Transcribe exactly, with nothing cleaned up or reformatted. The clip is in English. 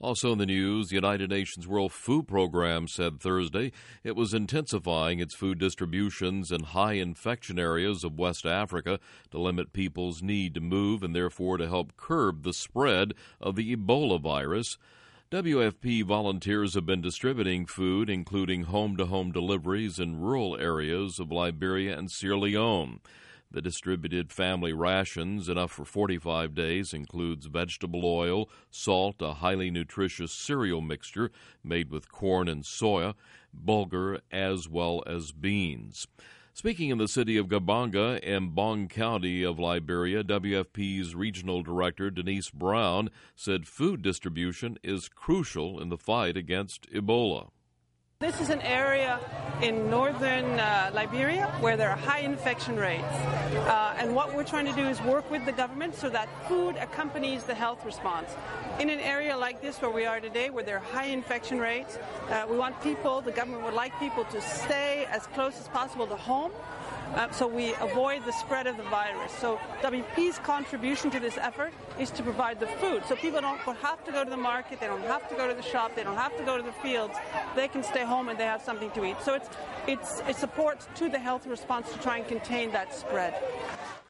Also in the news, the United Nations World Food Program said Thursday it was intensifying its food distributions in high infection areas of West Africa to limit people's need to move and therefore to help curb the spread of the Ebola virus. W F P volunteers have been distributing food, including home-to-home deliveries in rural areas of Liberia and Sierra Leone. The distributed family rations, enough for forty-five days, includes vegetable oil, salt, a highly nutritious cereal mixture made with corn and soya, bulgur, as well as beans. Speaking in the city of Gabanga in Bong County of Liberia, W F P's regional director, Denise Brown, said food distribution is crucial in the fight against Ebola. This is an area in northern uh, Liberia where there are high infection rates. Uh, and what we're trying to do is work with the government so that food accompanies the health response. In an area like this where we are today, where there are high infection rates, uh, we want people, the government would like people to stay as close as possible to home. Uh, so we avoid the spread of the virus. So W F P's contribution to this effort is to provide the food. So people don't have to go to the market, they don't have to go to the shop, they don't have to go to the fields. They can stay home and they have something to eat. So it's it's it supports to the health response to try and contain that spread.